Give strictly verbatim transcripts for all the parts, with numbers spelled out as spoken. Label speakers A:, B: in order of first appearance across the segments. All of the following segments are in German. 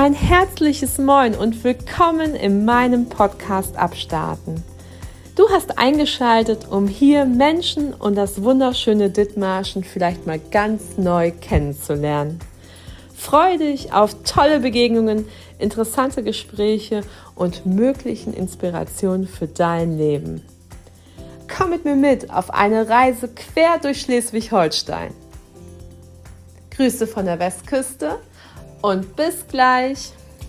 A: Ein herzliches Moin und willkommen in meinem Podcast Abstarten. Du hast eingeschaltet, um hier Menschen und das wunderschöne Dithmarschen vielleicht mal ganz neu kennenzulernen. Freue dich auf tolle Begegnungen, interessante Gespräche und möglichen Inspirationen für dein Leben. Komm mit mir mit auf eine Reise quer durch Schleswig-Holstein. Grüße von der Westküste und bis gleich.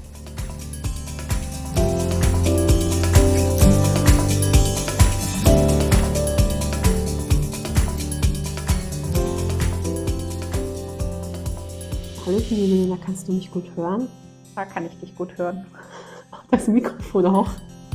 A: Hallo Helena, kannst du mich gut hören?
B: Da kann ich dich gut hören.
A: Das Mikrofon auch.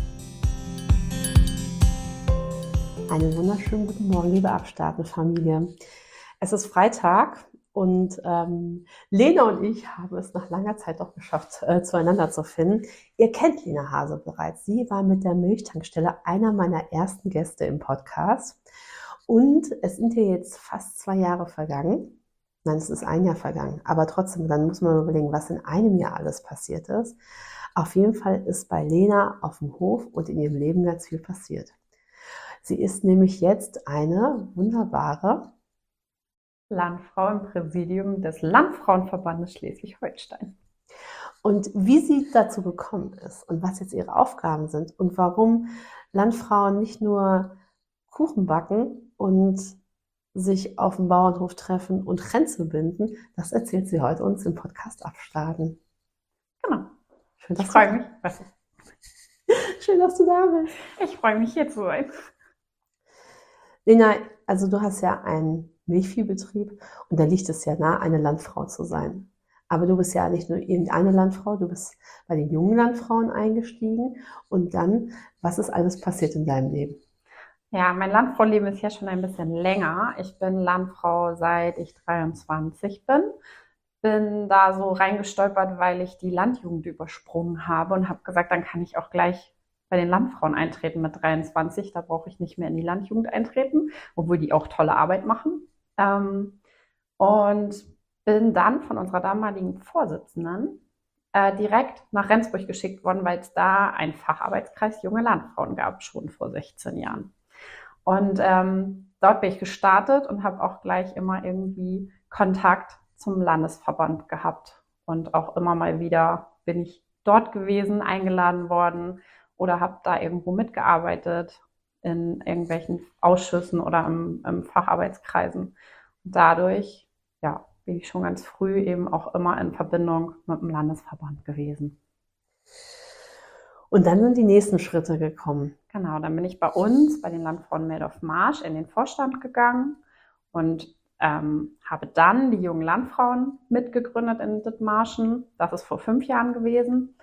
A: Einen wunderschönen guten Morgen, liebe Abstarten-Familie. Es ist Freitag und ähm, Lena und ich haben es nach langer Zeit doch geschafft, äh, zueinander zu finden. Ihr kennt Lena Hase bereits. Sie war mit der Milchtankstelle einer meiner ersten Gäste im Podcast. Und es sind ja jetzt fast zwei Jahre vergangen. Nein, es ist ein Jahr vergangen. Aber trotzdem, dann muss man überlegen, was in einem Jahr alles passiert ist. Auf jeden Fall ist bei Lena auf dem Hof und in ihrem Leben ganz viel passiert. Sie ist nämlich jetzt eine wunderbare
B: Landfrau im Präsidium des Landfrauenverbandes Schleswig-Holstein.
A: Und wie sie dazu gekommen ist und was jetzt ihre Aufgaben sind und warum Landfrauen nicht nur Kuchen backen und sich auf dem Bauernhof treffen und Kränze binden, das erzählt sie heute uns im Podcast Abstarten.
B: Genau.
A: Schön,
B: ich freue mich. Was ist?
A: Schön, dass du da bist.
B: Ich freue mich, hier zu sein.
A: Lena, also du hast ja einen Milchviehbetrieb und da liegt es ja nah, eine Landfrau zu sein. Aber du bist ja nicht nur irgendeine Landfrau, du bist bei den jungen Landfrauen eingestiegen. Und dann, was ist alles passiert in deinem Leben?
B: Ja, mein Landfrau-Leben ist ja schon ein bisschen länger. Ich bin Landfrau, seit ich dreiundzwanzig bin. Bin da so reingestolpert, weil ich die Landjugend übersprungen habe und habe gesagt, dann kann ich auch gleich bei den Landfrauen eintreten mit dreiundzwanzig. Da brauche ich nicht mehr in die Landjugend eintreten, obwohl die auch tolle Arbeit machen. Ähm, und bin dann von unserer damaligen Vorsitzenden äh, direkt nach Rendsburg geschickt worden, weil es da einen Facharbeitskreis junge Landfrauen gab, schon vor sechzehn Jahren. Und ähm, dort bin ich gestartet und habe auch gleich immer irgendwie Kontakt zum Landesverband gehabt. Und auch immer mal wieder bin ich dort gewesen, eingeladen worden oder habe da irgendwo mitgearbeitet in irgendwelchen Ausschüssen oder im, im Facharbeitskreisen. Und dadurch, ja, bin ich schon ganz früh eben auch immer in Verbindung mit dem Landesverband gewesen.
A: Und dann sind die nächsten Schritte gekommen.
B: Genau, dann bin ich bei uns, bei den Landfrauen Meldorf-Marsch, in den Vorstand gegangen und ähm, habe dann die jungen Landfrauen mitgegründet in Dithmarschen. Das ist vor fünf Jahren gewesen.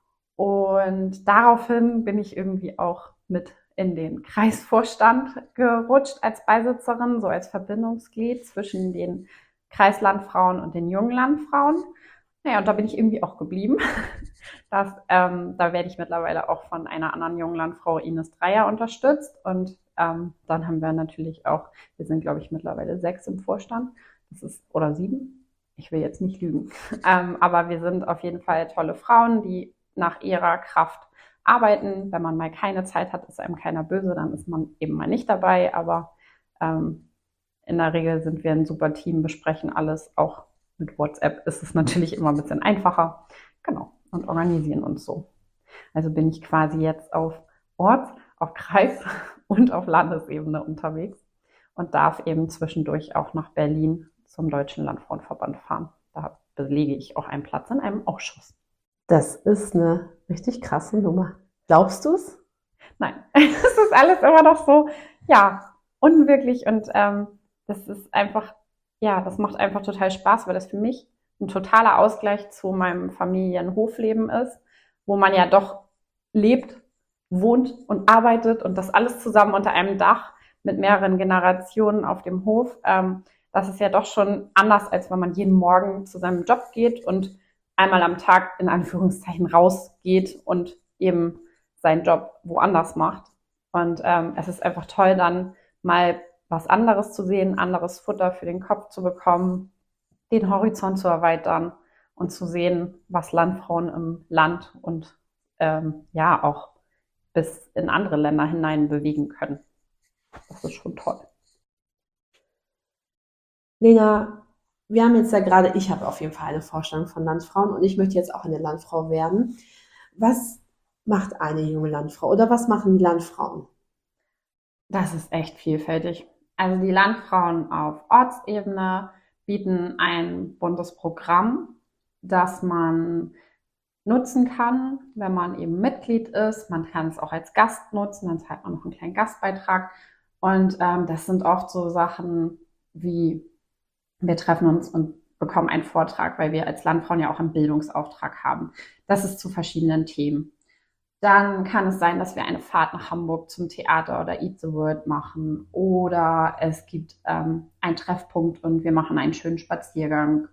B: Und daraufhin bin ich irgendwie auch mit in den Kreisvorstand gerutscht als Beisitzerin, so als Verbindungsglied zwischen den Kreislandfrauen und den jungen Landfrauen. Naja, und da bin ich irgendwie auch geblieben. Das, ähm, da werde ich mittlerweile auch von einer anderen jungen Landfrau, Ines Dreier, unterstützt. Und ähm, dann haben wir natürlich auch, wir sind, glaube ich, mittlerweile sechs im Vorstand. Das ist, oder sieben. Ich will jetzt nicht lügen. Ähm, aber wir sind auf jeden Fall tolle Frauen, die nach ihrer Kraft arbeiten. Wenn man mal keine Zeit hat, ist einem keiner böse, dann ist man eben mal nicht dabei. Aber ähm, in der Regel sind wir ein super Team, besprechen alles. Auch mit WhatsApp ist es natürlich immer ein bisschen einfacher. Genau. Und organisieren uns so. Also bin ich quasi jetzt auf Orts-, auf Kreis- und auf Landesebene unterwegs und darf eben zwischendurch auch nach Berlin zum Deutschen Landfrauenverband fahren. Da belege ich auch einen Platz in einem Ausschuss.
A: Das ist eine richtig krasse Nummer. Glaubst du es?
B: Nein, es ist alles immer noch so, ja, unwirklich und ähm, das ist einfach, ja, das macht einfach total Spaß, weil das für mich ein totaler Ausgleich zu meinem Familienhofleben ist, wo man ja doch lebt, wohnt und arbeitet und das alles zusammen unter einem Dach mit mehreren Generationen auf dem Hof. Ähm, das ist ja doch schon anders, als wenn man jeden Morgen zu seinem Job geht und einmal am Tag in Anführungszeichen rausgeht und eben seinen Job woanders macht. Und ähm, es ist einfach toll, dann mal was anderes zu sehen, anderes Futter für den Kopf zu bekommen, den Horizont zu erweitern und zu sehen, was Landfrauen im Land und ähm, ja auch bis in andere Länder hinein bewegen können. Das ist schon toll.
A: Lena, wir haben jetzt ja gerade, ich habe auf jeden Fall eine Vorstellung von Landfrauen und ich möchte jetzt auch eine Landfrau werden. Was macht eine junge Landfrau oder was machen die Landfrauen?
B: Das ist echt vielfältig. Also die Landfrauen auf Ortsebene bieten ein buntes Programm, das man nutzen kann, wenn man eben Mitglied ist. Man kann es auch als Gast nutzen, dann zahlt man noch einen kleinen Gastbeitrag. Und ähm, das sind oft so Sachen wie, wir treffen uns und bekommen einen Vortrag, weil wir als Landfrauen ja auch einen Bildungsauftrag haben. Das ist zu verschiedenen Themen. Dann kann es sein, dass wir eine Fahrt nach Hamburg zum Theater oder Eat the World machen. Oder es gibt ähm, einen Treffpunkt und wir machen einen schönen Spaziergang.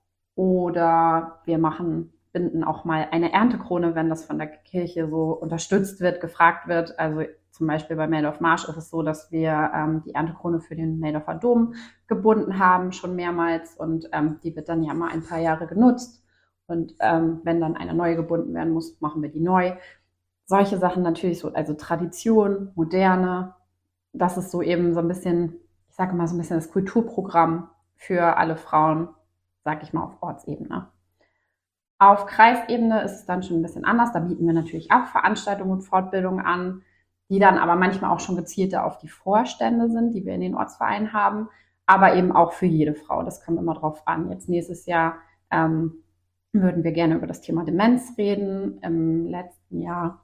B: Oder wir machen, binden auch mal eine Erntekrone, wenn das von der Kirche so unterstützt wird, gefragt wird. Also zum Beispiel bei Meldorf Marsch ist es so, dass wir ähm, die Erntekrone für den Meldorfer Dom gebunden haben, schon mehrmals. Und ähm, die wird dann ja mal ein paar Jahre genutzt. Und ähm, wenn dann eine neue gebunden werden muss, machen wir die neu. Solche Sachen natürlich so, also Tradition, Moderne, das ist so eben so ein bisschen, ich sage mal so ein bisschen das Kulturprogramm für alle Frauen, sag ich mal, auf Ortsebene. Auf Kreisebene ist es dann schon ein bisschen anders. Da bieten wir natürlich auch Veranstaltungen und Fortbildungen an, die dann aber manchmal auch schon gezielter auf die Vorstände sind, die wir in den Ortsvereinen haben, aber eben auch für jede Frau. Das kommt immer drauf an. Jetzt nächstes Jahr ähm, würden wir gerne über das Thema Demenz reden. Im letzten Jahr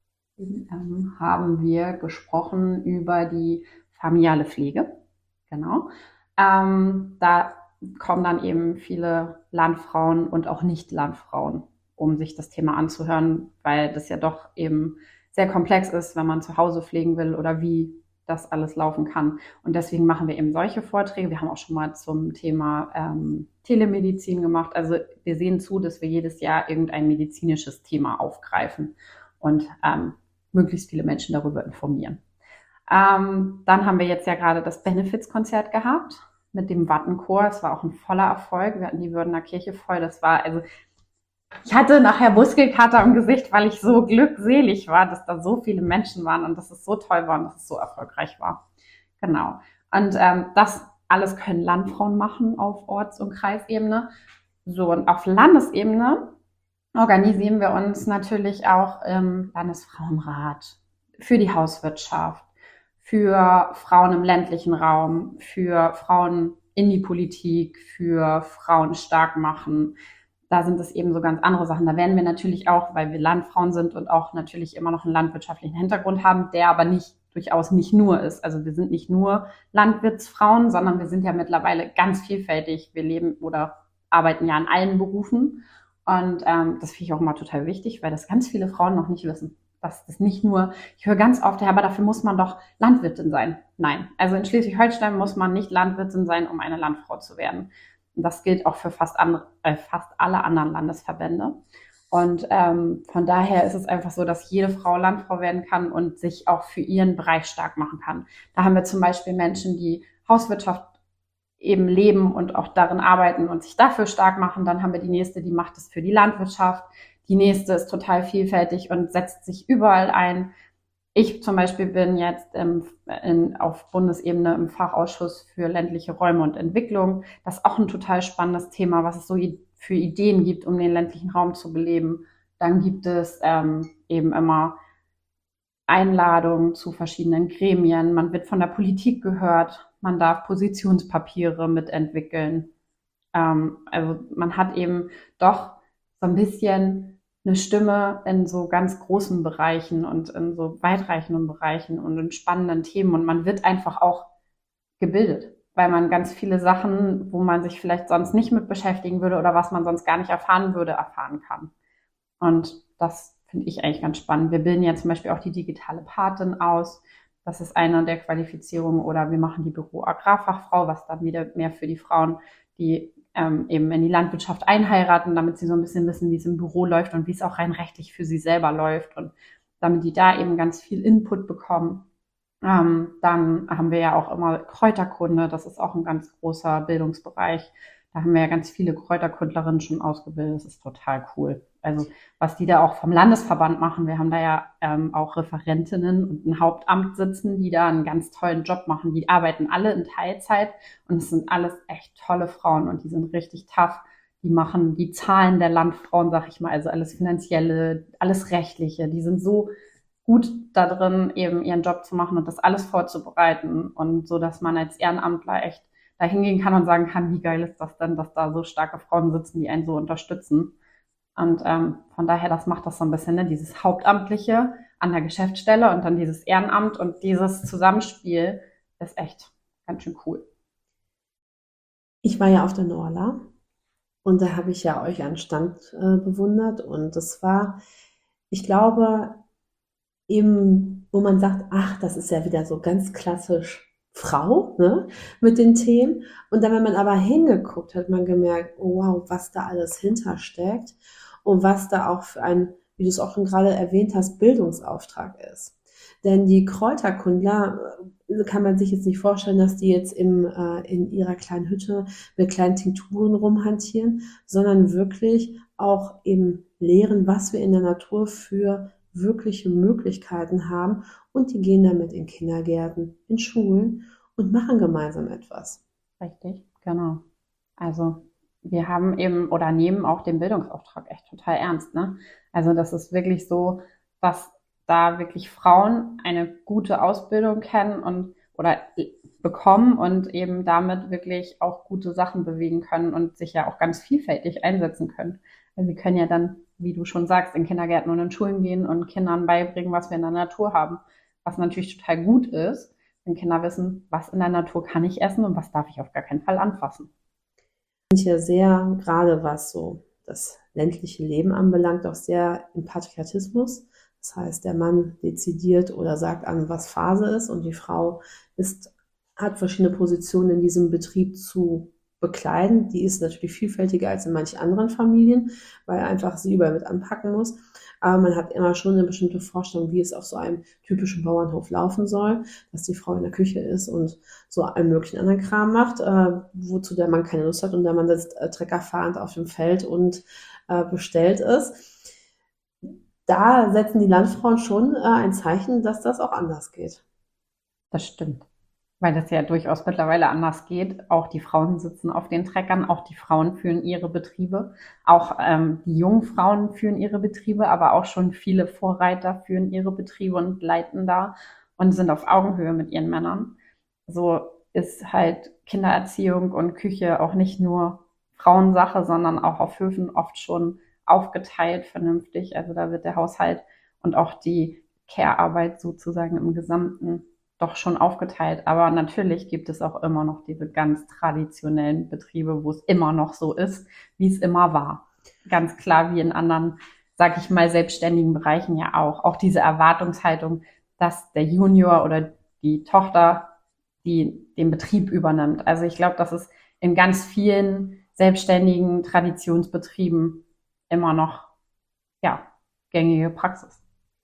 B: ähm, haben wir gesprochen über die familiale Pflege. Genau. Ähm, da kommen dann eben viele Landfrauen und auch Nicht-Landfrauen, um sich das Thema anzuhören, weil das ja doch eben sehr komplex ist, wenn man zu Hause pflegen will oder wie das alles laufen kann. Und deswegen machen wir eben solche Vorträge. Wir haben auch schon mal zum Thema ähm, Telemedizin gemacht. Also wir sehen zu, dass wir jedes Jahr irgendein medizinisches Thema aufgreifen und ähm, möglichst viele Menschen darüber informieren. Ähm, dann haben wir jetzt ja gerade das Benefits-Konzert gehabt mit dem Wattenchor. Es war auch ein voller Erfolg. Wir hatten die Würdener Kirche voll. Das war, also, ich hatte nachher Muskelkater im Gesicht, weil ich so glückselig war, dass da so viele Menschen waren und dass es so toll war und dass es so erfolgreich war. Genau. Und ähm, das alles können Landfrauen machen auf Orts- und Kreisebene. So, und auf Landesebene organisieren wir uns natürlich auch im Landesfrauenrat für die Hauswirtschaft, für Frauen im ländlichen Raum, für Frauen in die Politik, für Frauen stark machen. Da sind es eben so ganz andere Sachen. Da werden wir natürlich auch, weil wir Landfrauen sind und auch natürlich immer noch einen landwirtschaftlichen Hintergrund haben, der aber nicht durchaus nicht nur ist. Also wir sind nicht nur Landwirtsfrauen, sondern wir sind ja mittlerweile ganz vielfältig. Wir leben oder arbeiten ja in allen Berufen. Und ähm, das finde ich auch immer total wichtig, weil das ganz viele Frauen noch nicht wissen. Dass das nicht nur, ich höre ganz oft, ja, aber dafür muss man doch Landwirtin sein. Nein, also in Schleswig-Holstein muss man nicht Landwirtin sein, um eine Landfrau zu werden. Und das gilt auch für fast, andere, äh, fast alle anderen Landesverbände. Und ähm, von daher ist es einfach so, dass jede Frau Landfrau werden kann und sich auch für ihren Bereich stark machen kann. Da haben wir zum Beispiel Menschen, die Hauswirtschaft eben leben und auch darin arbeiten und sich dafür stark machen. Dann haben wir die nächste, die macht es für die Landwirtschaft. Die nächste ist total vielfältig und setzt sich überall ein. Ich zum Beispiel bin jetzt im, in, auf Bundesebene im Fachausschuss für ländliche Räume und Entwicklung. Das ist auch ein total spannendes Thema, was es so für Ideen gibt, um den ländlichen Raum zu beleben. Dann gibt es ähm, eben immer Einladungen zu verschiedenen Gremien. Man wird von der Politik gehört. Man darf Positionspapiere mitentwickeln. Ähm, also man hat eben doch so ein bisschen eine Stimme in so ganz großen Bereichen und in so weitreichenden Bereichen und in spannenden Themen. Und man wird einfach auch gebildet, weil man ganz viele Sachen, wo man sich vielleicht sonst nicht mit beschäftigen würde oder was man sonst gar nicht erfahren würde, erfahren kann. Und das finde ich eigentlich ganz spannend. Wir bilden ja zum Beispiel auch die digitale Patin aus. Das ist eine der Qualifizierungen. Oder wir machen die Büro-Agrarfachfrau, was dann wieder mehr für die Frauen, die ähm, eben in die Landwirtschaft einheiraten, damit sie so ein bisschen wissen, wie es im Büro läuft und wie es auch rein rechtlich für sie selber läuft und damit die da eben ganz viel Input bekommen. Ähm, dann haben wir ja auch immer Kräuterkunde, das ist auch ein ganz großer Bildungsbereich. Da haben wir ja ganz viele Kräuterkundlerinnen schon ausgebildet. Das ist total cool. Also was die da auch vom Landesverband machen. Wir haben da ja ähm, auch Referentinnen und ein Hauptamt sitzen, die da einen ganz tollen Job machen. Die arbeiten alle in Teilzeit und es sind alles echt tolle Frauen und die sind richtig tough. Die machen die Zahlen der Landfrauen, sag ich mal, also alles Finanzielle, alles Rechtliche. Die sind so gut da drin, eben ihren Job zu machen und das alles vorzubereiten und so, dass man als Ehrenamtler echt da hingehen kann und sagen kann, wie geil ist das denn, dass da so starke Frauen sitzen, die einen so unterstützen. Und ähm, von daher, das macht das so ein bisschen, ne? Dieses Hauptamtliche an der Geschäftsstelle und dann dieses Ehrenamt und dieses Zusammenspiel ist echt ganz schön cool.
A: Ich war ja auf der Norla und da habe ich ja euch an Stand äh, bewundert und das war, ich glaube, eben, wo man sagt, ach, das ist ja wieder so ganz klassisch Frau, ne, mit den Themen. Und dann, wenn man aber hingeguckt, hat man gemerkt, oh wow, was da alles hintersteckt und was da auch für ein, wie du es auch schon gerade erwähnt hast, Bildungsauftrag ist. Denn die Kräuterkundler äh, kann man sich jetzt nicht vorstellen, dass die jetzt im, äh, in ihrer kleinen Hütte mit kleinen Tinkturen rumhantieren, sondern wirklich auch eben lehren, was wir in der Natur für wirkliche Möglichkeiten haben und die gehen damit in Kindergärten, in Schulen und machen gemeinsam etwas.
B: Richtig, genau. Also wir haben eben oder nehmen auch den Bildungsauftrag echt total ernst, ne? Also das ist wirklich so, dass da wirklich Frauen eine gute Ausbildung kennen und oder bekommen und eben damit wirklich auch gute Sachen bewegen können und sich ja auch ganz vielfältig einsetzen können. Also sie können ja dann, wie du schon sagst, in Kindergärten und in Schulen gehen und Kindern beibringen, was wir in der Natur haben, was natürlich total gut ist, wenn Kinder wissen, was in der Natur kann ich essen und was darf ich auf gar keinen Fall anfassen.
A: Wir sind ja sehr, gerade was so das ländliche Leben anbelangt, auch sehr im Patriarchismus. Das heißt, der Mann dezidiert oder sagt an, was Phase ist und die Frau ist, hat verschiedene Positionen in diesem Betrieb zu bekleiden. Die ist natürlich vielfältiger als in manchen anderen Familien, weil einfach sie überall mit anpacken muss. Aber man hat immer schon eine bestimmte Vorstellung, wie es auf so einem typischen Bauernhof laufen soll, dass die Frau in der Küche ist und so allen möglichen anderen Kram macht, äh, wozu der Mann keine Lust hat und der Mann sitzt äh, treckerfahrend auf dem Feld und äh, bestellt ist. Da setzen die Landfrauen schon äh, ein Zeichen, dass das auch anders geht.
B: Das stimmt. Weil das ja durchaus mittlerweile anders geht. Auch die Frauen sitzen auf den Treckern, auch die Frauen führen ihre Betriebe, auch ähm, die jungen Frauen führen ihre Betriebe, aber auch schon viele Vorreiter führen ihre Betriebe und leiten da und sind auf Augenhöhe mit ihren Männern. So ist halt Kindererziehung und Küche auch nicht nur Frauensache, sondern auch auf Höfen oft schon aufgeteilt vernünftig. Also da wird der Haushalt und auch die Care-Arbeit sozusagen im Gesamten doch schon aufgeteilt. Aber natürlich gibt es auch immer noch diese ganz traditionellen Betriebe, wo es immer noch so ist, wie es immer war. Ganz klar wie in anderen, sag ich mal, selbstständigen Bereichen ja auch. Auch diese Erwartungshaltung, dass der Junior oder die Tochter die den Betrieb übernimmt. Also ich glaube, das ist in ganz vielen selbstständigen Traditionsbetrieben immer noch, ja, gängige Praxis.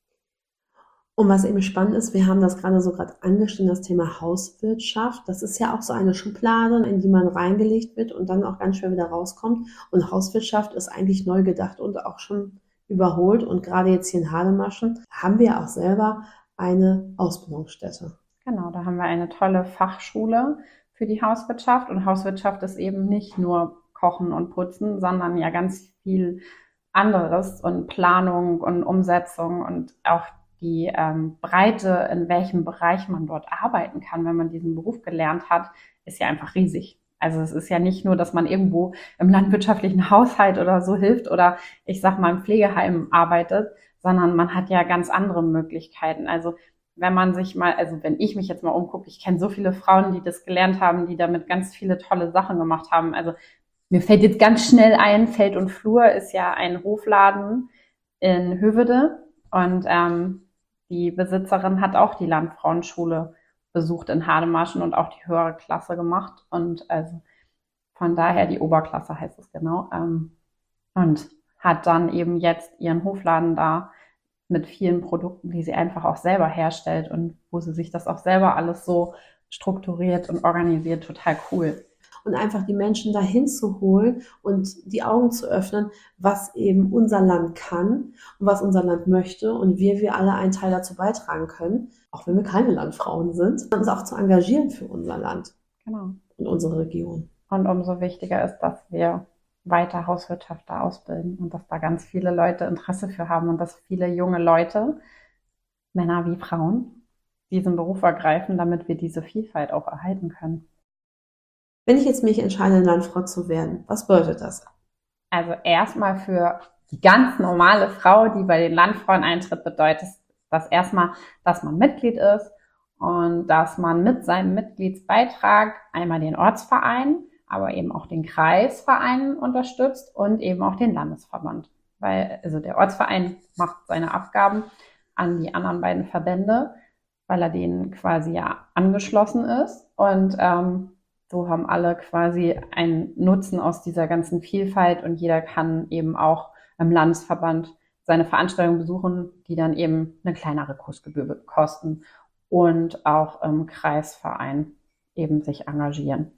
A: Und was eben spannend ist, wir haben das gerade so gerade angeschnitten, das Thema Hauswirtschaft. Das ist ja auch so eine Schublade, in die man reingelegt wird und dann auch ganz schwer wieder rauskommt. Und Hauswirtschaft ist eigentlich neu gedacht und auch schon überholt. Und gerade jetzt hier in Hademaschen haben wir auch selber eine Ausbildungsstätte.
B: Genau, da haben wir eine tolle Fachschule für die Hauswirtschaft. Und Hauswirtschaft ist eben nicht nur Kochen und Putzen, sondern ja ganz viel anderes und Planung und Umsetzung und auch die ähm, Breite, in welchem Bereich man dort arbeiten kann, wenn man diesen Beruf gelernt hat, ist ja einfach riesig. Also es ist ja nicht nur, dass man irgendwo im landwirtschaftlichen Haushalt oder so hilft oder ich sag mal im Pflegeheim arbeitet, sondern man hat ja ganz andere Möglichkeiten. Also wenn man sich mal, also wenn ich mich jetzt mal umgucke, ich kenne so viele Frauen, die das gelernt haben, die damit ganz viele tolle Sachen gemacht haben. Also mir fällt jetzt ganz schnell ein, Feld und Flur ist ja ein Hofladen in Höveде und ähm, die Besitzerin hat auch die Landfrauenschule besucht in Hademaschen und auch die höhere Klasse gemacht. Und also von daher, die Oberklasse heißt es genau. Ähm, und hat dann eben jetzt ihren Hofladen da mit vielen Produkten, die sie einfach auch selber herstellt und wo sie sich das auch selber alles so strukturiert und organisiert. Total cool.
A: und einfach die Menschen dahin zu holen und die Augen zu öffnen, was eben unser Land kann und was unser Land möchte und wie wir alle einen Teil dazu beitragen können, auch wenn wir keine Landfrauen sind, uns auch zu engagieren für unser Land
B: Genau.
A: und unsere Region.
B: Und umso wichtiger ist, dass wir weiter Hauswirtschafter ausbilden und dass da ganz viele Leute Interesse für haben und dass viele junge Leute, Männer wie Frauen, diesen Beruf ergreifen, damit wir diese Vielfalt auch erhalten können.
A: Wenn ich jetzt mich entscheide, eine Landfrau zu werden, was bedeutet das?
B: Also erstmal für die ganz normale Frau, die bei den Landfrauen eintritt, bedeutet das erstmal, dass man Mitglied ist und dass man mit seinem Mitgliedsbeitrag einmal den Ortsverein, aber eben auch den Kreisverein unterstützt und eben auch den Landesverband. Weil, also der Ortsverein macht seine Abgaben an die anderen beiden Verbände, weil er denen quasi ja angeschlossen ist. Und ähm, so haben alle quasi einen Nutzen aus dieser ganzen Vielfalt und jeder kann eben auch im Landesverband seine Veranstaltungen besuchen, die dann eben eine kleinere Kursgebühr kosten und auch im Kreisverein eben sich engagieren.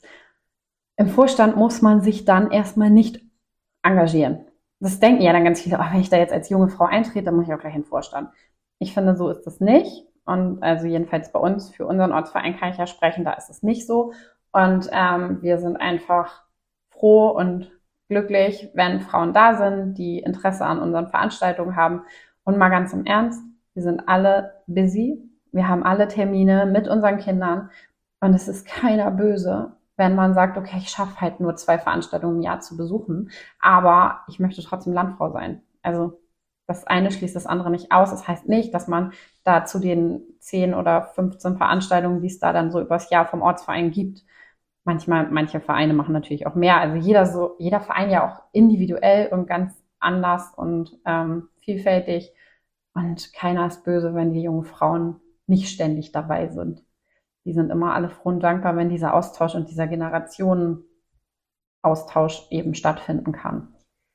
B: Im Vorstand muss man sich dann erstmal nicht engagieren. Das denken ja dann ganz viele, oh, wenn ich da jetzt als junge Frau eintrete, dann muss ich auch gleich in den Vorstand. Ich finde, so ist es nicht. Und also jedenfalls bei uns, für unseren Ortsverein kann ich ja sprechen, da ist es nicht so. Und ähm, wir sind einfach froh und glücklich, wenn Frauen da sind, die Interesse an unseren Veranstaltungen haben. Und mal ganz im Ernst, wir sind alle busy. Wir haben alle Termine mit unseren Kindern. Und es ist keiner böse, wenn man sagt, okay, ich schaffe halt nur zwei Veranstaltungen im Jahr zu besuchen, aber ich möchte trotzdem Landfrau sein. Also das eine schließt das andere nicht aus. Das heißt nicht, dass man da zu den zehn oder fünfzehn Veranstaltungen, die es da dann so übers Jahr vom Ortsverein gibt, manchmal, manche Vereine machen natürlich auch mehr. Also jeder so, jeder Verein ja auch individuell und ganz anders und ähm, vielfältig. Und keiner ist böse, wenn die jungen Frauen nicht ständig dabei sind. Die sind immer alle froh und dankbar, wenn dieser Austausch und dieser Generationenaustausch eben stattfinden kann.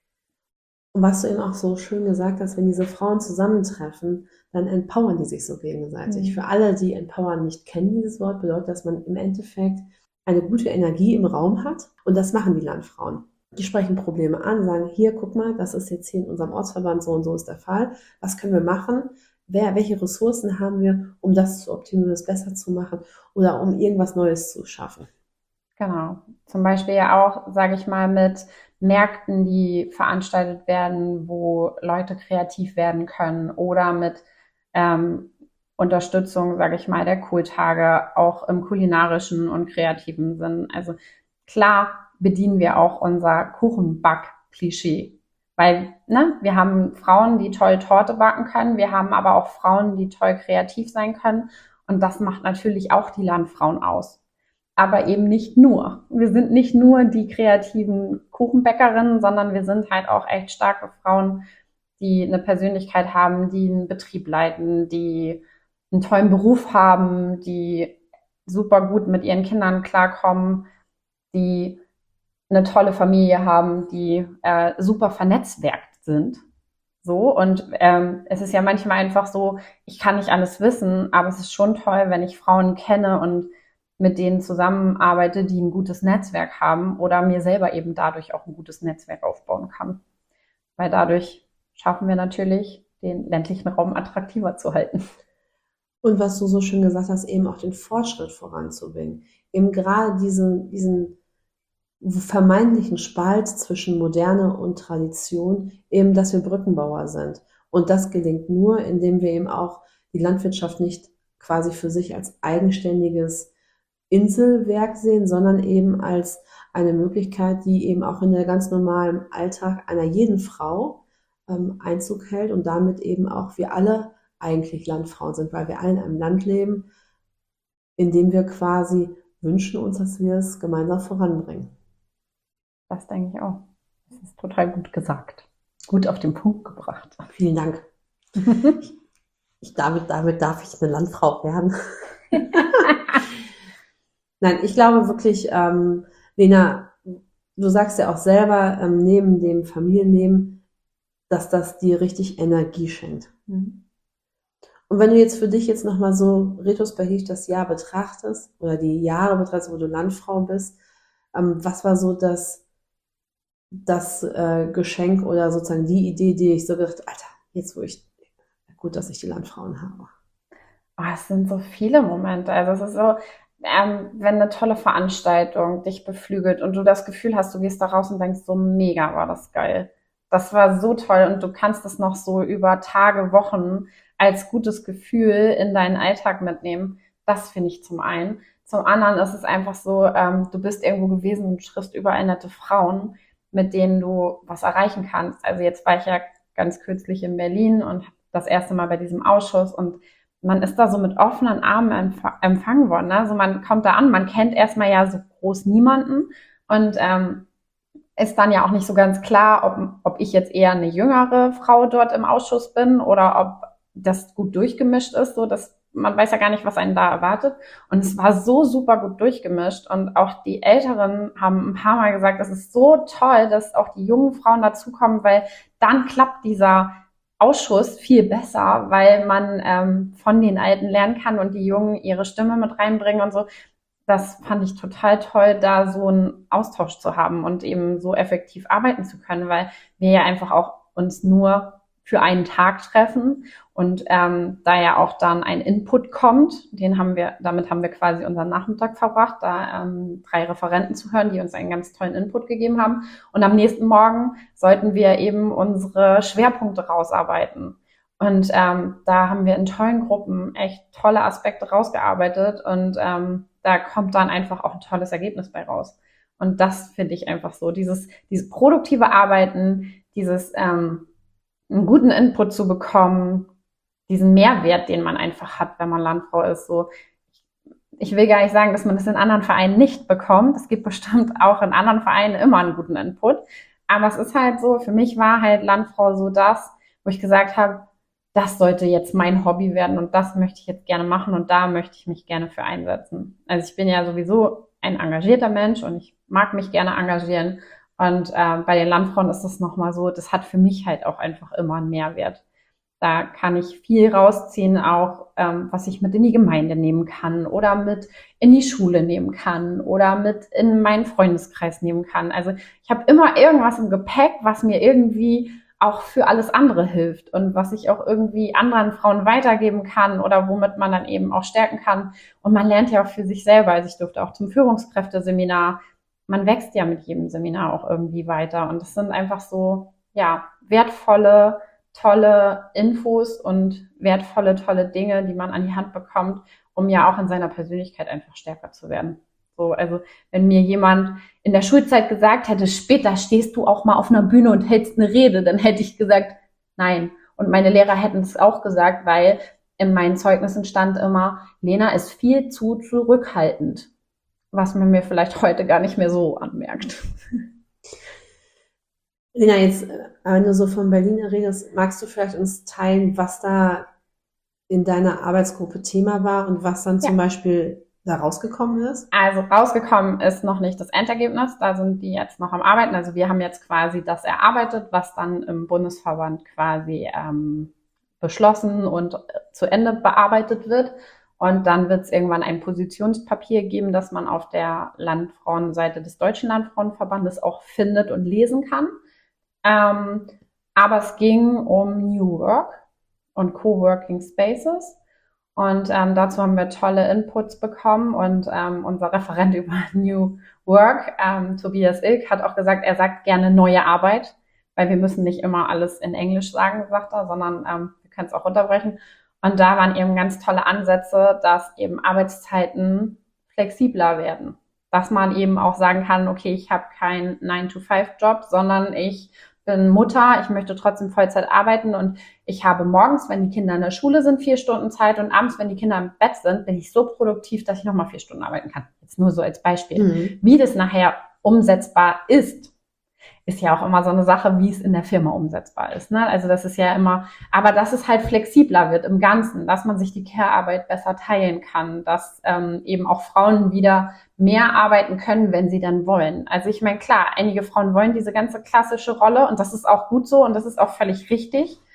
A: Und was du eben auch so schön gesagt hast, wenn diese Frauen zusammentreffen, dann empowern die sich so gegenseitig. Mhm. Für alle, die empowern nicht kennen, dieses Wort, bedeutet, dass man im Endeffekt eine gute Energie im Raum hat. Und das machen die Landfrauen. Die sprechen Probleme an, sagen, hier, guck mal, das ist jetzt hier in unserem Ortsverband, so und so ist der Fall. Was können wir machen? Wer, welche Ressourcen haben wir, um das zu optimieren, es besser zu machen oder um irgendwas Neues zu schaffen?
B: Genau. Zum Beispiel ja auch, sage ich mal, mit Märkten, die veranstaltet werden, wo Leute kreativ werden können oder mit ähm, Unterstützung, sage ich mal, der Kohltage auch im kulinarischen und kreativen Sinn. Also klar bedienen wir auch unser Kuchenback-Klischee. Weil ne, wir haben Frauen, die toll Torte backen können, wir haben aber auch Frauen, die toll kreativ sein können. Und das macht natürlich auch die Landfrauen aus. Aber eben nicht nur. Wir sind nicht nur die kreativen Kuchenbäckerinnen, sondern wir sind halt auch echt starke Frauen, die eine Persönlichkeit haben, die einen Betrieb leiten, die einen tollen Beruf haben, die super gut mit ihren Kindern klarkommen, die eine tolle Familie haben, die äh, super vernetzwerkt sind. So, und ähm, es ist ja manchmal einfach so, ich kann nicht alles wissen, aber es ist schon toll, wenn ich Frauen kenne und mit denen zusammenarbeite, die ein gutes Netzwerk haben oder mir selber eben dadurch auch ein gutes Netzwerk aufbauen kann. Weil dadurch schaffen wir natürlich, den ländlichen Raum attraktiver zu halten.
A: Und was du so schön gesagt hast, eben auch den Fortschritt voranzubringen. Eben gerade diesen, diesen vermeintlichen Spalt zwischen Moderne und Tradition, eben, dass wir Brückenbauer sind. Und das gelingt nur, indem wir eben auch die Landwirtschaft nicht quasi für sich als eigenständiges Inselwerk sehen, sondern eben als eine Möglichkeit, die eben auch in der ganz normalen Alltag einer jeden Frau ähm, Einzug hält und damit eben auch wir alle eigentlich Landfrauen sind, weil wir alle in einem Land leben, in dem wir quasi wünschen uns, dass wir es gemeinsam voranbringen.
B: Das denke ich auch. Das ist total gut gesagt. Gut auf den Punkt gebracht.
A: Vielen Dank. ich, damit, damit darf ich eine Landfrau werden. Nein, ich glaube wirklich, ähm, Lena, du sagst ja auch selber, ähm, neben dem Familienleben, dass das dir richtig Energie schenkt. Mhm. Und wenn du jetzt für dich jetzt nochmal so retrospektiv das Jahr betrachtest oder die Jahre betrachtest, wo du Landfrau bist, Ähm, was war so das, das äh, Geschenk oder sozusagen die Idee, die ich so gedacht, Alter, jetzt wo ich, gut, dass ich die Landfrauen habe.
B: Oh, es sind so viele Momente. Also es ist so, ähm, wenn eine tolle Veranstaltung dich beflügelt und du das Gefühl hast, du gehst da raus und denkst, so mega war das geil. Das war so toll und du kannst es noch so über Tage, Wochen als gutes Gefühl in deinen Alltag mitnehmen. Das finde ich zum einen. Zum anderen ist es einfach so, ähm, du bist irgendwo gewesen und triffst überall nette Frauen, mit denen du was erreichen kannst. Also jetzt war ich ja ganz kürzlich in Berlin und das erste Mal bei diesem Ausschuss und man ist da so mit offenen Armen empf- empfangen worden. Ne? Also man kommt da an, man kennt erstmal ja so groß niemanden und ähm, ist dann ja auch nicht so ganz klar, ob, ob ich jetzt eher eine jüngere Frau dort im Ausschuss bin oder ob das gut durchgemischt ist. So, dass man weiß ja gar nicht, was einen da erwartet. Und es war so super gut durchgemischt. Und auch die Älteren haben ein paar Mal gesagt, es ist so toll, dass auch die jungen Frauen dazukommen, weil dann klappt dieser Ausschuss viel besser, weil man ähm, von den Alten lernen kann und die Jungen ihre Stimme mit reinbringen und so. Das fand ich total toll, da so einen Austausch zu haben und eben so effektiv arbeiten zu können, weil wir ja einfach auch uns nur für einen Tag treffen und ähm, da ja auch dann ein Input kommt, den haben wir, damit haben wir quasi unseren Nachmittag verbracht, da ähm, drei Referenten zu hören, die uns einen ganz tollen Input gegeben haben. Und am nächsten Morgen sollten wir eben unsere Schwerpunkte rausarbeiten. Und ähm, da haben wir in tollen Gruppen echt tolle Aspekte rausgearbeitet und ähm, da kommt dann einfach auch ein tolles Ergebnis bei raus. Und das finde ich einfach so, dieses, dieses produktive Arbeiten, dieses ähm, einen guten Input zu bekommen, diesen Mehrwert, den man einfach hat, wenn man Landfrau ist. So, ich will gar nicht sagen, dass man das in anderen Vereinen nicht bekommt. Es gibt bestimmt auch in anderen Vereinen immer einen guten Input. Aber es ist halt so, für mich war halt Landfrau so das, wo ich gesagt habe, das sollte jetzt mein Hobby werden und das möchte ich jetzt gerne machen und da möchte ich mich gerne für einsetzen. Also ich bin ja sowieso ein engagierter Mensch und ich mag mich gerne engagieren. Und äh, bei den Landfrauen ist das nochmal so, das hat für mich halt auch einfach immer einen Mehrwert. Da kann ich viel rausziehen, auch ähm, was ich mit in die Gemeinde nehmen kann oder mit in die Schule nehmen kann oder mit in meinen Freundeskreis nehmen kann. Also ich habe immer irgendwas im Gepäck, was mir irgendwie auch für alles andere hilft und was ich auch irgendwie anderen Frauen weitergeben kann oder womit man dann eben auch stärken kann. Und man lernt ja auch für sich selber. Also ich durfte auch zum Führungskräfteseminar. Man wächst ja mit jedem Seminar auch irgendwie weiter. Und das sind einfach so, ja, wertvolle, tolle Infos und wertvolle, tolle Dinge, die man an die Hand bekommt, um ja auch in seiner Persönlichkeit einfach stärker zu werden. So, also wenn mir jemand in der Schulzeit gesagt hätte, später stehst du auch mal auf einer Bühne und hältst eine Rede, dann hätte ich gesagt, nein. Und meine Lehrer hätten es auch gesagt, weil in meinen Zeugnissen stand immer, Lena ist viel zu zurückhaltend, was man mir vielleicht heute gar nicht mehr so anmerkt.
A: Lena, jetzt, wenn du so von Berlin redest, magst du vielleicht uns teilen, was da in deiner Arbeitsgruppe Thema war und was dann zum
B: Ja.
A: Beispiel da rausgekommen ist?
B: Also rausgekommen ist noch nicht das Endergebnis, da sind die jetzt noch am Arbeiten. Also wir haben jetzt quasi das erarbeitet, was dann im Bundesverband quasi ähm, beschlossen und zu Ende bearbeitet wird. Und dann wird es irgendwann ein Positionspapier geben, das man auf der Landfrauenseite des Deutschen Landfrauenverbandes auch findet und lesen kann. Ähm, aber es ging um New Work und Coworking Spaces. Und ähm, dazu haben wir tolle Inputs bekommen und ähm, unser Referent über New Work, ähm, Tobias Ilk, hat auch gesagt, er sagt gerne neue Arbeit, weil wir müssen nicht immer alles in Englisch sagen, sagt er, sondern ähm, wir können es auch runterbrechen. Und da waren eben ganz tolle Ansätze, dass eben Arbeitszeiten flexibler werden. Dass man eben auch sagen kann, okay, ich habe keinen nine to five Job, sondern ich bin Mutter, ich möchte trotzdem Vollzeit arbeiten und ich habe morgens, wenn die Kinder in der Schule sind, vier Stunden Zeit und abends, wenn die Kinder im Bett sind, bin ich so produktiv, dass ich nochmal vier Stunden arbeiten kann. Jetzt nur so als Beispiel. Mhm. Wie das nachher umsetzbar ist, ist ja auch immer so eine Sache, wie es in der Firma umsetzbar ist. Ne? Also das ist ja immer, aber dass es halt flexibler wird im Ganzen, dass man sich die Care-Arbeit besser teilen kann, dass ähm, eben auch Frauen wieder mehr arbeiten können, wenn sie dann wollen. Also ich meine, klar, einige Frauen wollen diese ganze klassische Rolle und das ist auch gut so und das ist auch völlig richtig.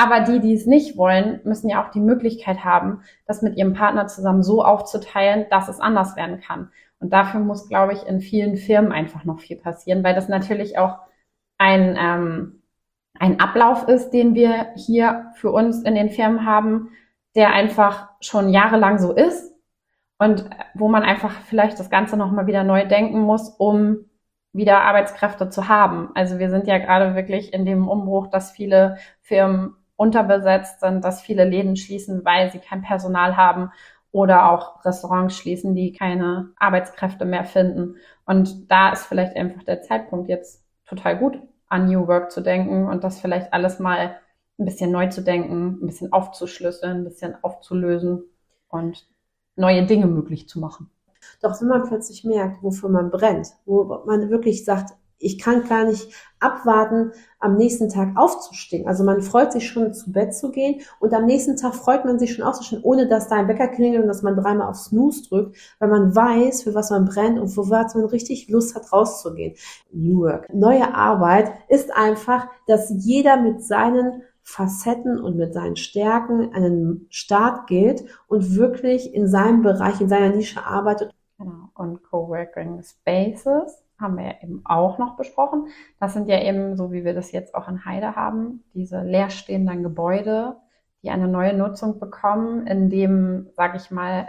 B: Aber die, die es nicht wollen, müssen ja auch die Möglichkeit haben, das mit ihrem Partner zusammen so aufzuteilen, dass es anders werden kann. Und dafür muss, glaube ich, in vielen Firmen einfach noch viel passieren, weil das natürlich auch ein, ähm, ein Ablauf ist, den wir hier für uns in den Firmen haben, der einfach schon jahrelang so ist und wo man einfach vielleicht das Ganze nochmal wieder neu denken muss, um wieder Arbeitskräfte zu haben. Also wir sind ja gerade wirklich in dem Umbruch, dass viele Firmen unterbesetzt sind, dass viele Läden schließen, weil sie kein Personal haben oder auch Restaurants schließen, die keine Arbeitskräfte mehr finden. Und da ist vielleicht einfach der Zeitpunkt jetzt total gut, an New Work zu denken und das vielleicht alles mal ein bisschen neu zu denken, ein bisschen aufzuschlüsseln, ein bisschen aufzulösen und neue Dinge möglich zu machen.
A: Doch wenn man plötzlich merkt, wofür man brennt, wo man wirklich sagt, ich kann gar nicht abwarten, am nächsten Tag aufzustehen. Also man freut sich schon, zu Bett zu gehen und am nächsten Tag freut man sich schon aufzustehen, ohne dass da ein Wecker klingelt und dass man dreimal auf Snooze drückt, weil man weiß, für was man brennt und für was man richtig Lust hat, rauszugehen. New Work. Neue Arbeit ist einfach, dass jeder mit seinen Facetten und mit seinen Stärken an den Start geht und wirklich in seinem Bereich, in seiner Nische arbeitet.
B: Genau. Und Coworking Spaces haben wir ja eben auch noch besprochen. Das sind ja eben, so wie wir das jetzt auch in Heide haben, diese leerstehenden Gebäude, die eine neue Nutzung bekommen, in dem, sage ich mal,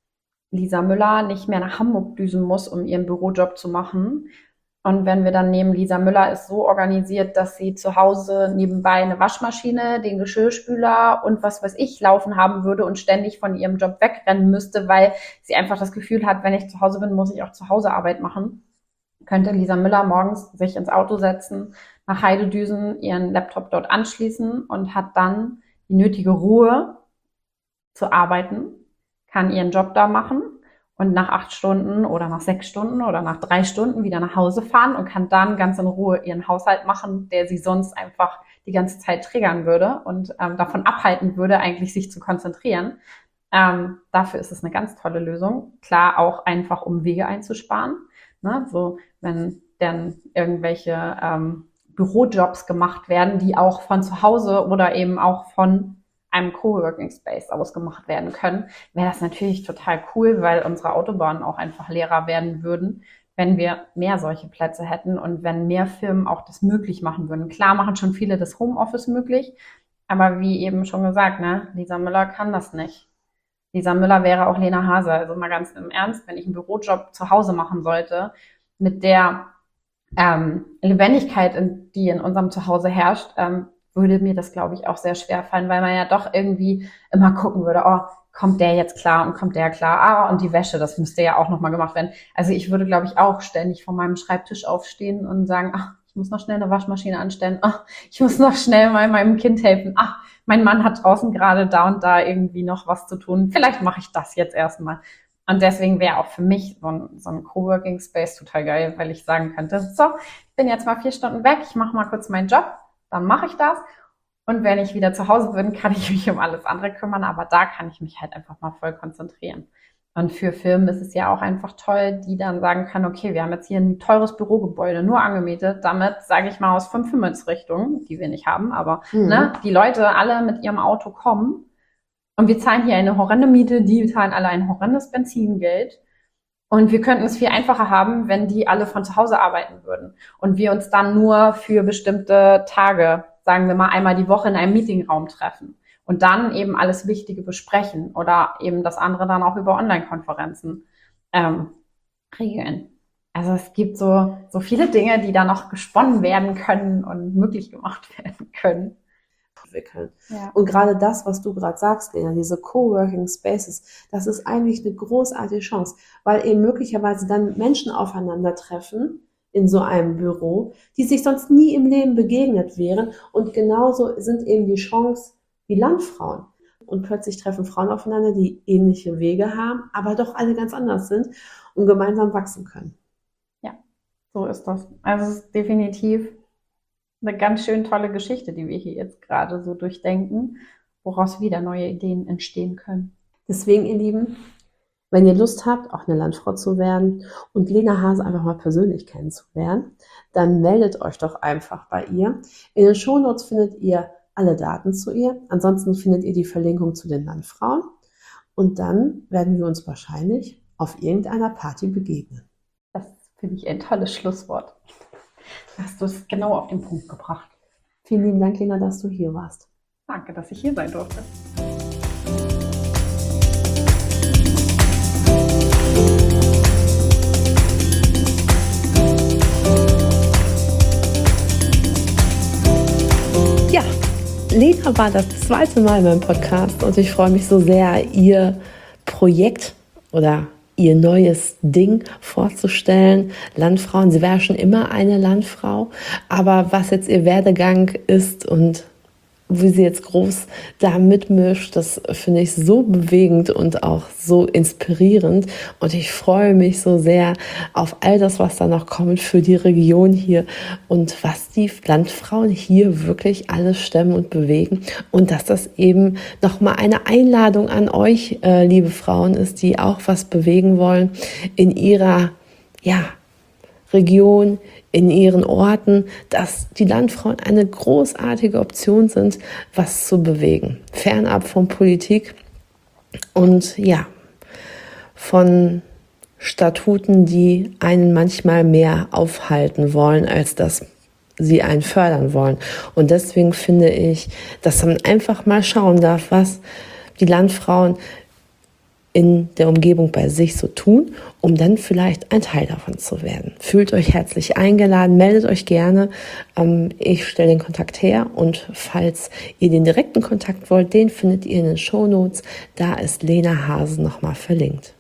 B: Lisa Müller nicht mehr nach Hamburg düsen muss, um ihren Bürojob zu machen. Und wenn wir dann nehmen, Lisa Müller ist so organisiert, dass sie zu Hause nebenbei eine Waschmaschine, den Geschirrspüler und was weiß ich laufen haben würde und ständig von ihrem Job wegrennen müsste, weil sie einfach das Gefühl hat, wenn ich zu Hause bin, muss ich auch zu Hause Arbeit machen, könnte Lisa Müller morgens sich ins Auto setzen, nach Heide düsen, ihren Laptop dort anschließen und hat dann die nötige Ruhe zu arbeiten, kann ihren Job da machen und nach acht Stunden oder nach sechs Stunden oder nach drei Stunden wieder nach Hause fahren und kann dann ganz in Ruhe ihren Haushalt machen, der sie sonst einfach die ganze Zeit triggern würde und ähm, davon abhalten würde, eigentlich sich zu konzentrieren. Ähm, dafür ist es eine ganz tolle Lösung. Klar, auch einfach, um Wege einzusparen. Ne? So, wenn dann irgendwelche ähm, Bürojobs gemacht werden, die auch von zu Hause oder eben auch von einem Coworking Space ausgemacht werden können, wäre das natürlich total cool, weil unsere Autobahnen auch einfach leerer werden würden, wenn wir mehr solche Plätze hätten und wenn mehr Firmen auch das möglich machen würden. Klar machen schon viele das Homeoffice möglich, aber wie eben schon gesagt, ne, Lisa Müller kann das nicht. Lisa Müller wäre auch Lena Hase. Also mal ganz im Ernst, wenn ich einen Bürojob zu Hause machen sollte, mit der ähm, Lebendigkeit, in, die in unserem Zuhause herrscht, ähm, würde mir das, glaube ich, auch sehr schwer fallen, weil man ja doch irgendwie immer gucken würde, oh, kommt der jetzt klar und kommt der klar? Ah, und die Wäsche, das müsste ja auch nochmal gemacht werden. Also ich würde, glaube ich, auch ständig von meinem Schreibtisch aufstehen und sagen, ach, ich muss noch schnell eine Waschmaschine anstellen. Ach, ich muss noch schnell mal meinem Kind helfen. Ach, mein Mann hat draußen gerade da und da irgendwie noch was zu tun. Vielleicht mache ich das jetzt erstmal. Und deswegen wäre auch für mich so ein, so ein Coworking Space total geil, weil ich sagen könnte, so, ich bin jetzt mal vier Stunden weg, ich mache mal kurz meinen Job, dann mache ich das. Und wenn ich wieder zu Hause bin, kann ich mich um alles andere kümmern, aber da kann ich mich halt einfach mal voll konzentrieren. Und für Firmen ist es ja auch einfach toll, die dann sagen können, okay, wir haben jetzt hier ein teures Bürogebäude, nur angemietet, damit, sage ich mal, aus fünf Himmelsrichtungen, die wir nicht haben, aber mhm. ne, die Leute alle mit ihrem Auto kommen und wir zahlen hier eine horrende Miete, die zahlen alle ein horrendes Benzingeld. Und wir könnten es viel einfacher haben, wenn die alle von zu Hause arbeiten würden und wir uns dann nur für bestimmte Tage, sagen wir mal, einmal die Woche in einem Meetingraum treffen und dann eben alles Wichtige besprechen oder eben das andere dann auch über Online-Konferenzen ähm, regeln. Also es gibt so, so viele Dinge, die da noch gesponnen werden können und möglich gemacht werden können.
A: Entwickeln. Ja. Und gerade das, was du gerade sagst, Lena, diese Coworking Spaces, das ist eigentlich eine großartige Chance, weil eben möglicherweise dann Menschen aufeinandertreffen in so einem Büro, die sich sonst nie im Leben begegnet wären und genauso sind eben die Chance wie Landfrauen. Und plötzlich treffen Frauen aufeinander, die ähnliche Wege haben, aber doch alle ganz anders sind und gemeinsam wachsen können.
B: Ja, so ist das. Also es ist definitiv eine ganz schön tolle Geschichte, die wir hier jetzt gerade so durchdenken, woraus wieder neue Ideen entstehen können.
A: Deswegen, ihr Lieben, wenn ihr Lust habt, auch eine Landfrau zu werden und Lena Hase einfach mal persönlich kennenzulernen, dann meldet euch doch einfach bei ihr. In den Shownotes findet ihr alle Daten zu ihr. Ansonsten findet ihr die Verlinkung zu den Landfrauen. Und dann werden wir uns wahrscheinlich auf irgendeiner Party begegnen.
B: Das finde ich ein tolles Schlusswort. Hast du es genau auf den Punkt gebracht.
A: Vielen lieben Dank, Lena, dass du hier warst.
B: Danke, dass ich hier sein durfte.
A: Ja, Lena war das zweite Mal in meinem Podcast und ich freue mich so sehr, ihr Projekt oder ihr neues Ding vorzustellen. Landfrauen, sie war schon immer eine Landfrau, aber was jetzt ihr Werdegang ist und wie sie jetzt groß da mitmischt, das finde ich so bewegend und auch so inspirierend. Und ich freue mich so sehr auf all das, was da noch kommt für die Region hier und was die Landfrauen hier wirklich alles stemmen und bewegen. Und dass das eben nochmal eine Einladung an euch, äh, liebe Frauen, ist, die auch was bewegen wollen in ihrer, ja, Region, in ihren Orten, dass die Landfrauen eine großartige Option sind, was zu bewegen. Fernab von Politik und ja, von Statuten, die einen manchmal mehr aufhalten wollen, als dass sie einen fördern wollen. Und deswegen finde ich, dass man einfach mal schauen darf, was die Landfrauen in der Umgebung bei sich so tun, um dann vielleicht ein Teil davon zu werden. Fühlt euch herzlich eingeladen, meldet euch gerne. Ähm, ich stelle den Kontakt her und falls ihr den direkten Kontakt wollt, den findet ihr in den Shownotes. Da ist Lena Hase nochmal verlinkt.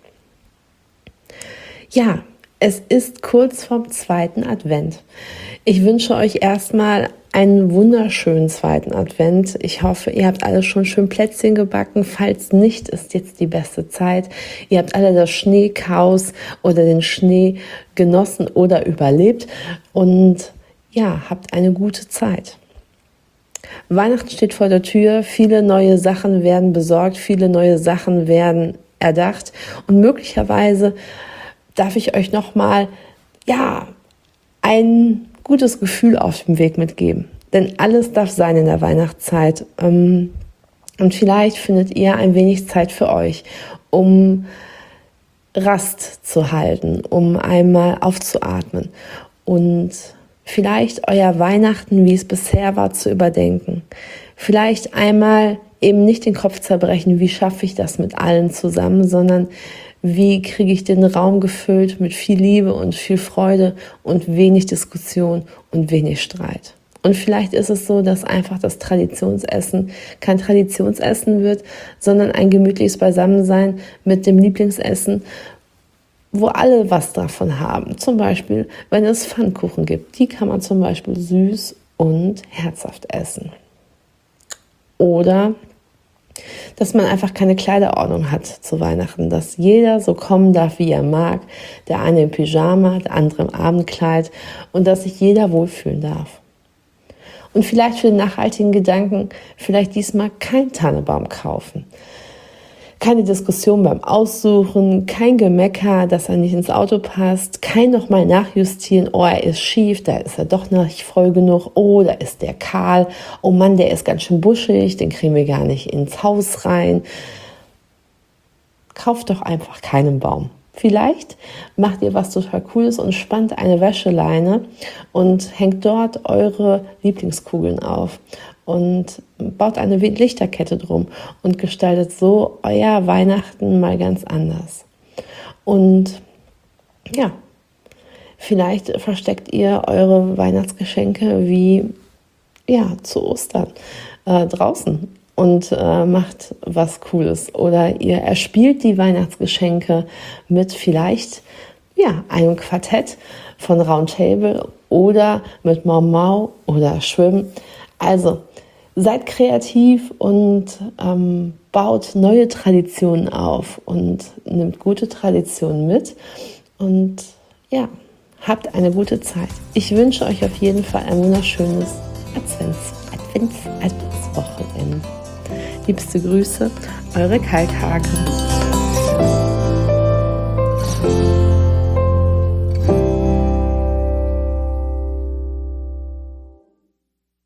A: Ja, es ist kurz vorm zweiten Advent. Ich wünsche euch erstmal einen wunderschönen zweiten Advent. Ich hoffe, ihr habt alle schon schön Plätzchen gebacken. Falls nicht, ist jetzt die beste Zeit. Ihr habt alle das Schneechaos oder den Schnee genossen oder überlebt und ja, habt eine gute Zeit. Weihnachten steht vor der Tür. Viele neue Sachen werden besorgt, viele neue Sachen werden erdacht und möglicherweise darf ich euch nochmal, ja, ein gutes Gefühl auf dem Weg mitgeben. Denn alles darf sein in der Weihnachtszeit. Und vielleicht findet ihr ein wenig Zeit für euch, um Rast zu halten, um einmal aufzuatmen und vielleicht euer Weihnachten, wie es bisher war, zu überdenken. Vielleicht einmal eben nicht den Kopf zerbrechen, wie schaffe ich das mit allen zusammen, sondern wie kriege ich den Raum gefüllt mit viel Liebe und viel Freude und wenig Diskussion und wenig Streit. Und vielleicht ist es so, dass einfach das Traditionsessen kein Traditionsessen wird, sondern ein gemütliches Beisammensein mit dem Lieblingsessen, wo alle was davon haben. Zum Beispiel, wenn es Pfannkuchen gibt, die kann man zum Beispiel süß und herzhaft essen. Oder dass man einfach keine Kleiderordnung hat zu Weihnachten, dass jeder so kommen darf, wie er mag, der eine im Pyjama, der andere im Abendkleid und dass sich jeder wohlfühlen darf. Und vielleicht für den nachhaltigen Gedanken, vielleicht diesmal kein Tannebaum kaufen. Keine Diskussion beim Aussuchen, kein Gemecker, dass er nicht ins Auto passt, kein nochmal nachjustieren, oh, er ist schief, da ist er doch nicht voll genug, oh, da ist der kahl, oh Mann, der ist ganz schön buschig, den kriegen wir gar nicht ins Haus rein. Kauft doch einfach keinen Baum. Vielleicht macht ihr was total Cooles und spannt eine Wäscheleine und hängt dort eure Lieblingskugeln auf und baut eine Lichterkette drum und gestaltet so euer Weihnachten mal ganz anders. Und ja, vielleicht versteckt ihr eure Weihnachtsgeschenke wie ja zu Ostern äh, draußen und äh, macht was Cooles. Oder ihr erspielt die Weihnachtsgeschenke mit vielleicht ja, einem Quartett von Roundtable oder mit Mau Mau oder Schwimmen. Also seid kreativ und ähm, baut neue Traditionen auf und nimmt gute Traditionen mit und ja, habt eine gute Zeit. Ich wünsche euch auf jeden Fall ein wunderschönes Advents, Advents, Adventswochenende. Liebste Grüße, eure Kalkhake.